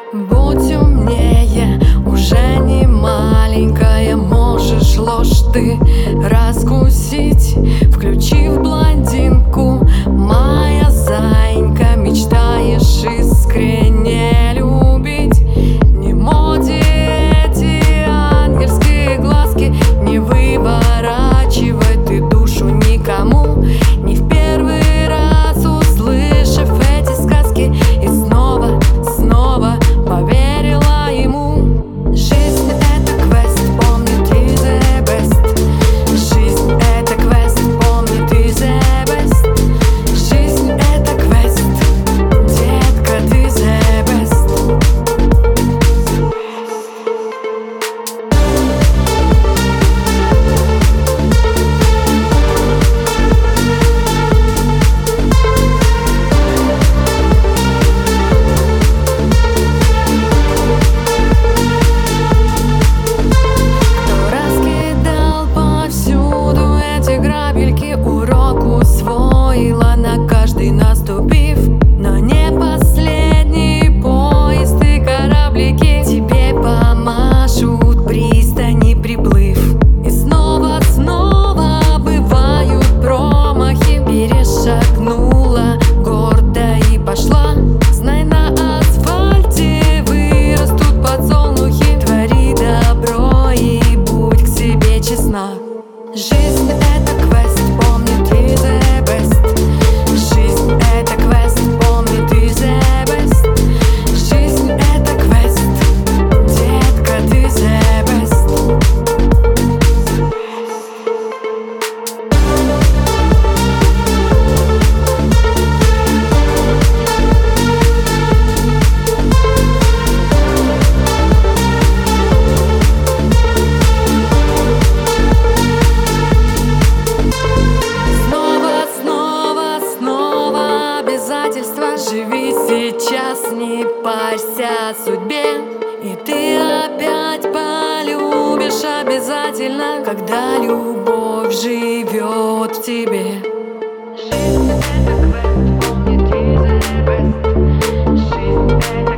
Будь умнее, уже не маленькая, можешь ложь ты раскусить, включив блондинку. Моя зайка, мечтаешь искренне любить. Не моде эти ангельские глазки, не выворачивай ты душу никому. Не в первый раз услышав эти сказки, и снова поверила ему. Жизнь — это квест, помни, ты the best. Жизнь — это квест, помни, ты the best. Жизнь — это квест, детка, ты the best. Урок усвоила, на каждый наступив, но не последний поезд и кораблики тебе помашут пристани приплыв. И снова бывают промахи. Перешагнула гордо и пошла. Знай, на асфальте вырастут подсолнухи. Твори добро и будь к себе честна. Жизнь — это квест, помни, ты the best. Жизнь — это квест, помни, ты the best. Жизнь — это квест, детка, ты the best. Живи сейчас, не парься о судьбе, и ты опять полюбишь обязательно, когда любовь живет в тебе. Жизнь — это квест, помни, ты the best. Жизнь — это